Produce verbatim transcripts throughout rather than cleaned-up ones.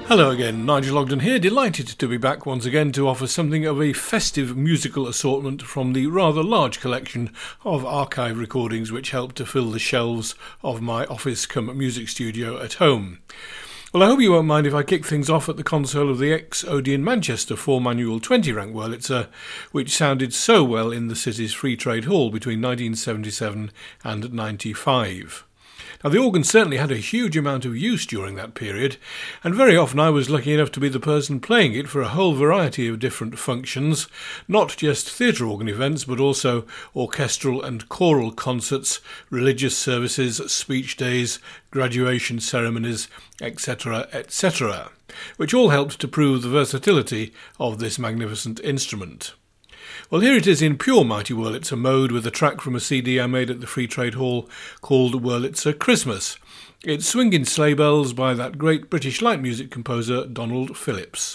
Hello again, Nigel Ogden here, delighted to be back once again to offer something of a festive musical assortment from the rather large collection of archive recordings which help to fill the shelves of my office cum music studio at home. Well, I hope you won't mind if I kick things off at the console of the ex-Odeon Manchester four-manual twenty-rank Wurlitzer, which sounded so well in the city's Free Trade Hall between nineteen seventy-seven and ninety-five. Now, the organ certainly had a huge amount of use during that period, and very often I was lucky enough to be the person playing it for a whole variety of different functions, not just theatre organ events, but also orchestral and choral concerts, religious services, speech days, graduation ceremonies, et cetera, et cetera, which all helped to prove the versatility of this magnificent instrument. Well, here it is in pure Mighty Wurlitzer mode with a track from a C D I made at the Free Trade Hall called Wurlitzer Christmas. It's Swingin' Sleigh Bells by that great British light music composer Donald Phillips.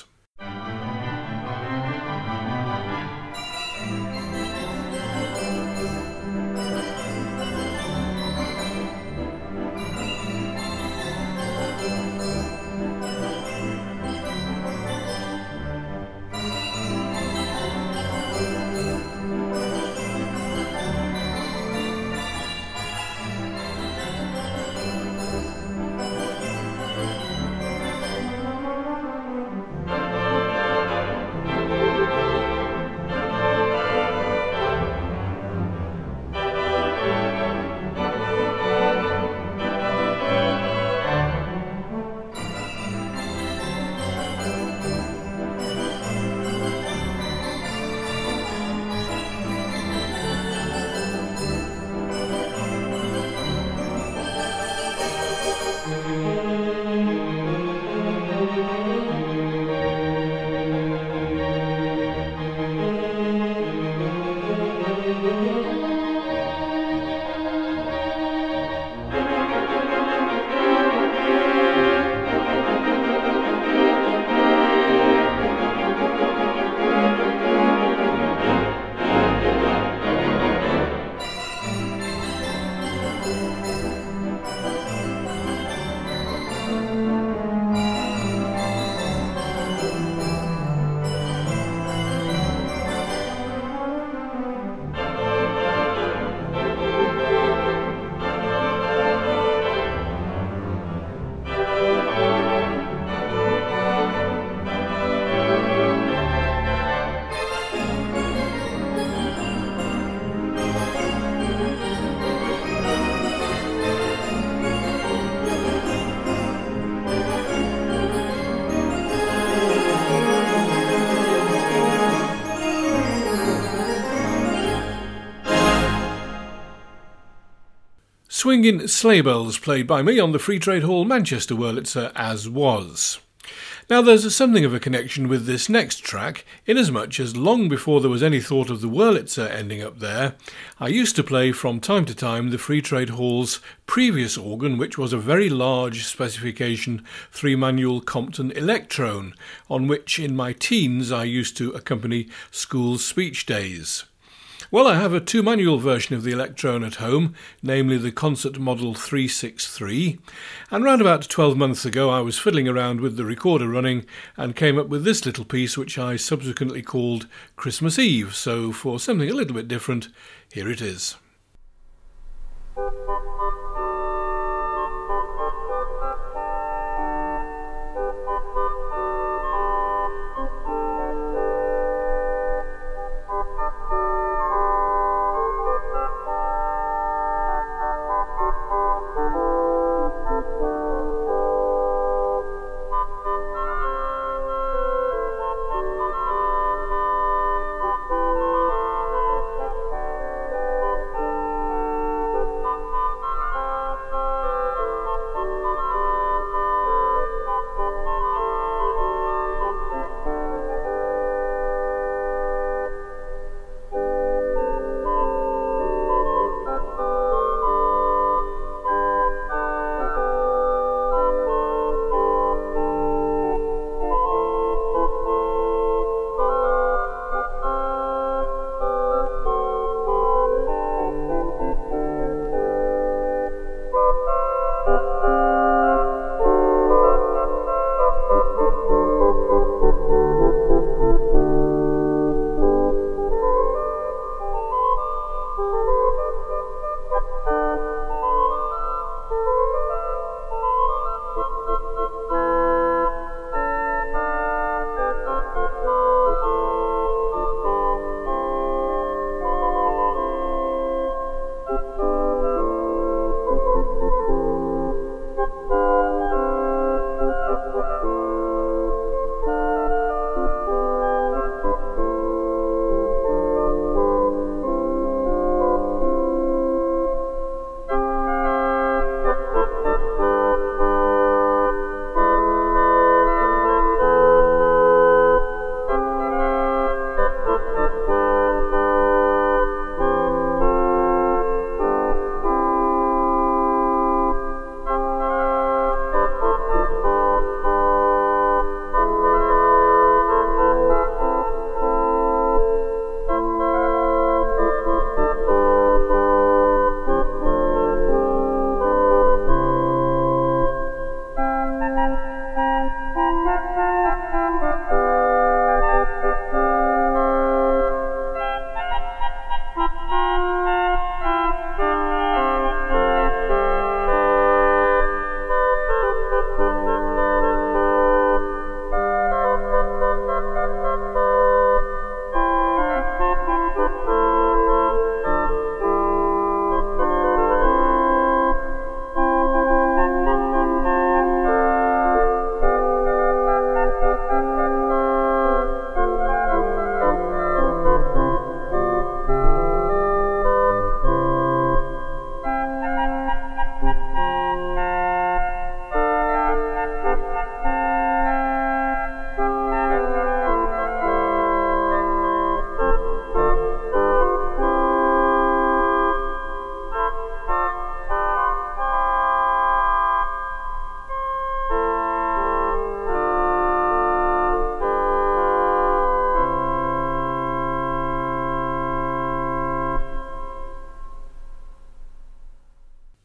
Swingin' Sleigh Bells, played by me on the Free Trade Hall Manchester Wurlitzer as was. Now there's something of a connection with this next track, inasmuch as long before there was any thought of the Wurlitzer ending up there, I used to play from time to time the Free Trade Hall's previous organ, which was a very large specification three-manual Compton Electrone, on which in my teens I used to accompany school speech days. Well, I have a two-manual version of the Electrone at home, namely the Concert Model three sixty-three, and round about twelve months ago I was fiddling around with the recorder running and came up with this little piece which I subsequently called Christmas Eve, so for something a little bit different, here it is.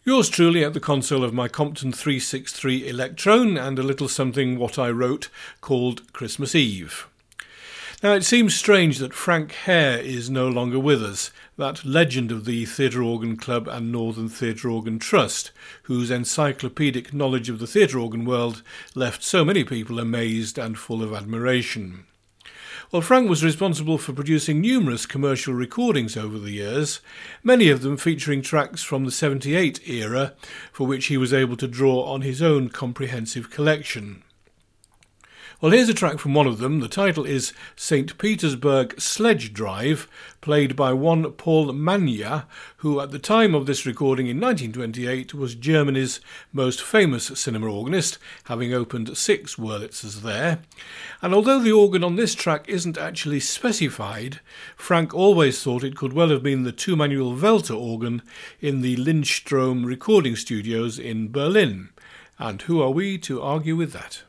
Yours truly at the console of my Compton three sixty-three Electrone and a little something what I wrote called Christmas Eve. Now it seems strange that Frank Hare is no longer with us, that legend of the Theatre Organ Club and Northern Theatre Organ Trust, whose encyclopedic knowledge of the theatre organ world left so many people amazed and full of admiration. Well, Frank was responsible for producing numerous commercial recordings over the years, many of them featuring tracks from the seventy-eight era, for which he was able to draw on his own comprehensive collection. Well, here's a track from one of them. The title is Saint Petersburg Sledge Drive, played by one Paul Mania, who at the time of this recording in nineteen twenty-eight was Germany's most famous cinema organist, having opened six Wurlitzers there. And although the organ on this track isn't actually specified, Frank always thought it could well have been the two-manual Welter organ in the Lindstrom recording studios in Berlin. And who are we to argue with that?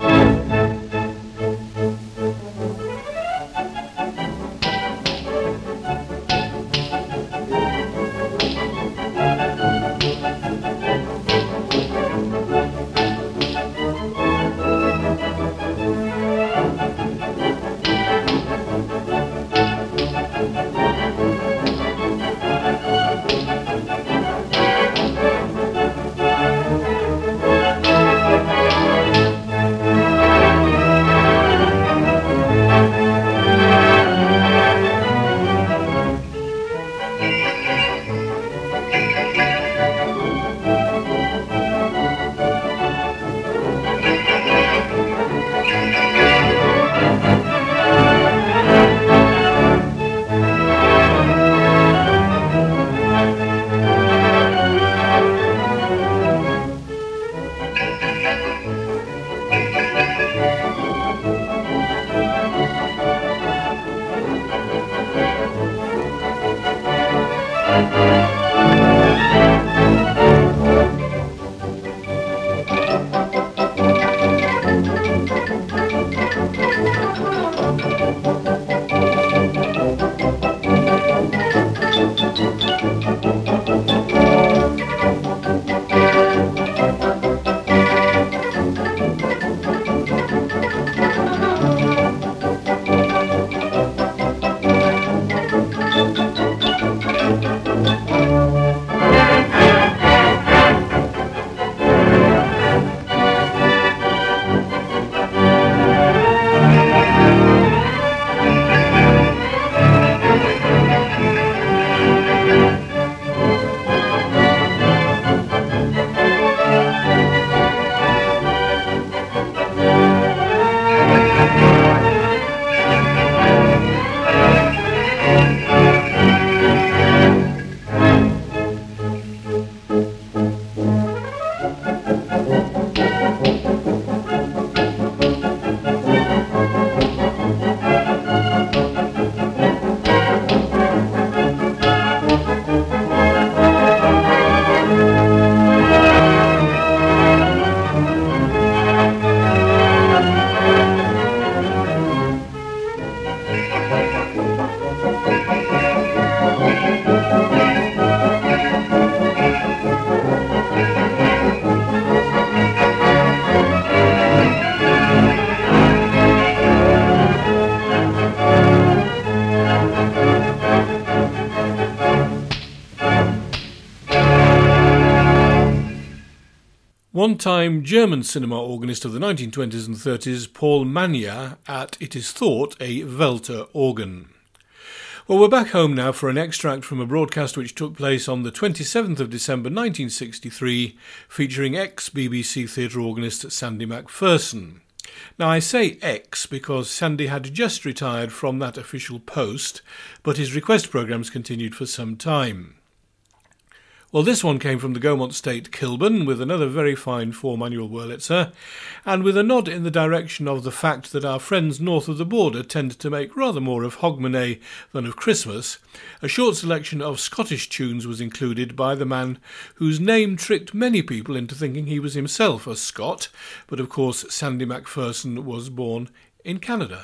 One-time German cinema organist of the nineteen twenties and thirties, Paul Mania, at, it is thought, a Welter organ. Well, we're back home now for an extract from a broadcast which took place on the twenty-seventh of December nineteen sixty-three, featuring ex-B B C theatre organist Sandy Macpherson. Now, I say ex because Sandy had just retired from that official post, but his request programmes continued for some time. Well, this one came from the Gaumont State Kilburn with another very fine four-manual Wurlitzer, and with a nod in the direction of the fact that our friends north of the border tend to make rather more of Hogmanay than of Christmas, a short selection of Scottish tunes was included by the man whose name tricked many people into thinking he was himself a Scot, but of course Sandy Macpherson was born in Canada.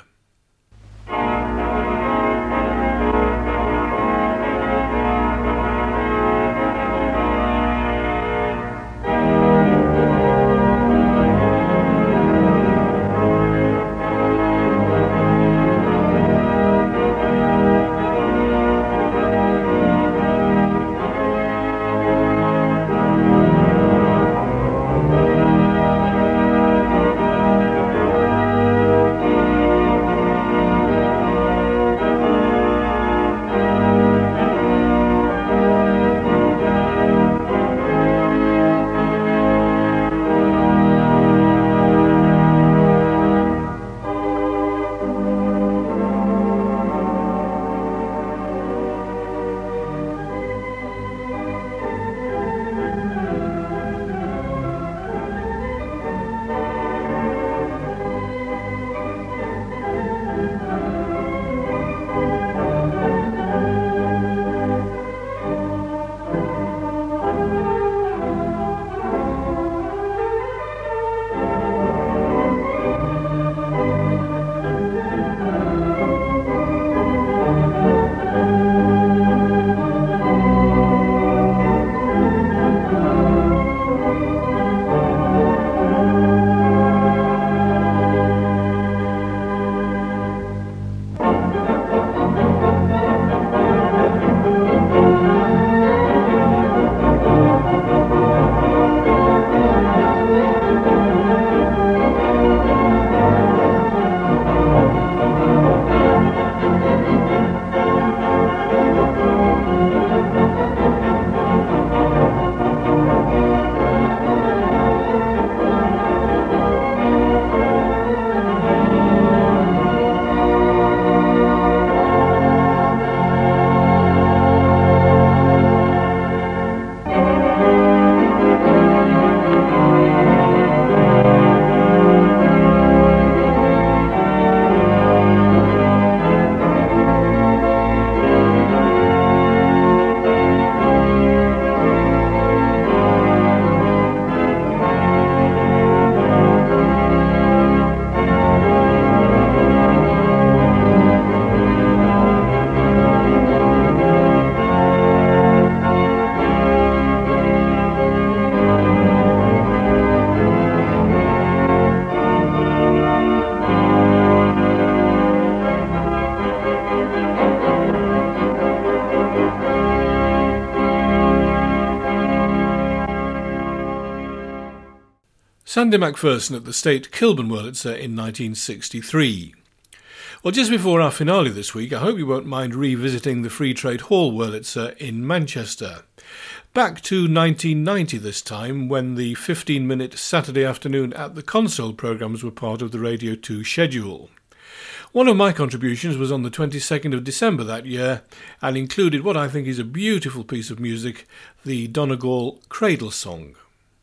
Sandy McPherson at the State Kilburn Wurlitzer in nineteen sixty-three. Well, just before our finale this week, I hope you won't mind revisiting the Free Trade Hall Wurlitzer in Manchester. Back to nineteen ninety this time, when the fifteen-minute Saturday afternoon at the Console programmes were part of the Radio two schedule. One of my contributions was on the twenty-second of December that year and included what I think is a beautiful piece of music, the Donegal Cradle Song.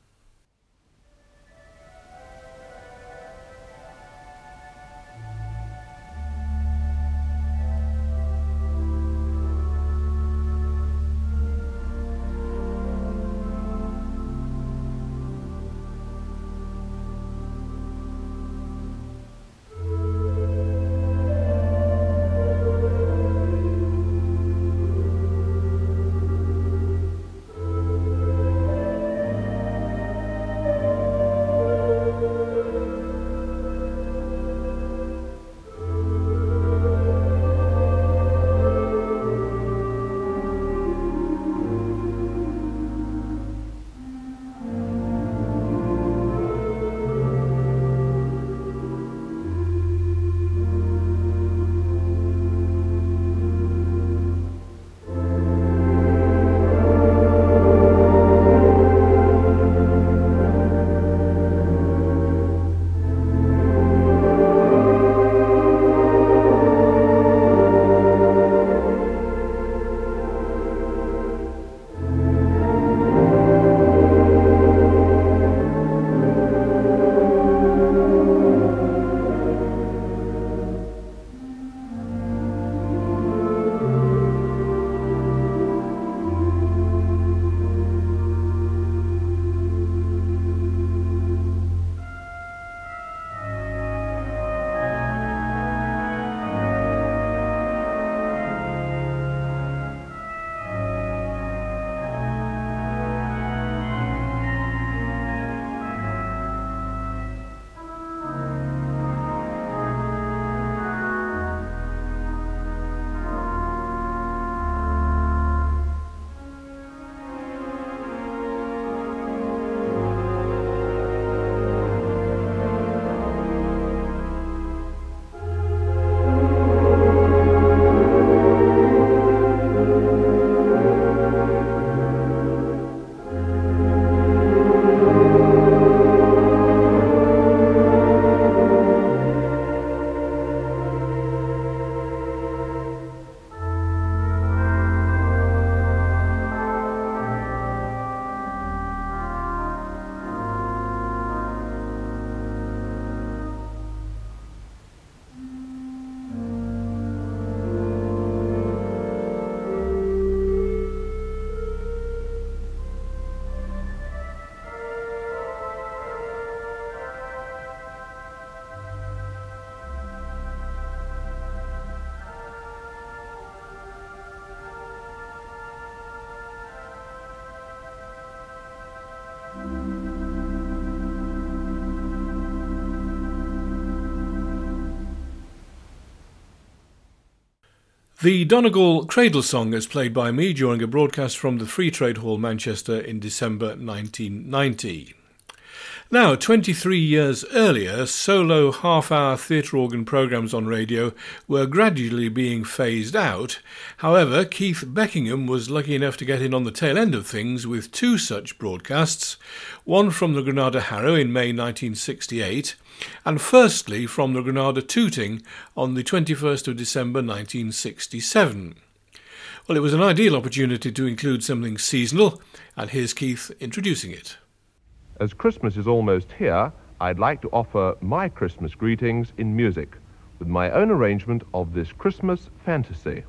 The Donegal Cradle Song is played by me during a broadcast from the Free Trade Hall, Manchester in December nineteen ninety. Now, twenty-three years earlier, solo half-hour theatre organ programmes on radio were gradually being phased out. However, Keith Beckingham was lucky enough to get in on the tail end of things with two such broadcasts, one from the Granada Harrow in May nineteen sixty-eight, and firstly from the Granada Tooting on the twenty-first of December nineteen sixty-seven. Well, it was an ideal opportunity to include something seasonal, and here's Keith introducing it. As Christmas is almost here, I'd like to offer my Christmas greetings in music, with my own arrangement of this Christmas fantasy.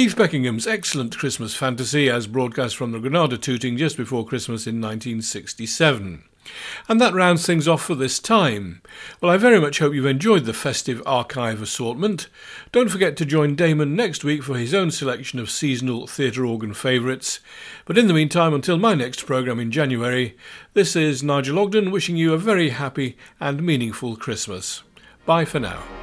Keith Beckingham's excellent Christmas fantasy as broadcast from the Granada Tooting just before Christmas in nineteen sixty-seven. And that rounds things off for this time. Well, I very much hope you've enjoyed the festive archive assortment. Don't forget to join Damon next week for his own selection of seasonal theatre organ favourites. But in the meantime, until my next programme in January, this is Nigel Ogden wishing you a very happy and meaningful Christmas. Bye for now.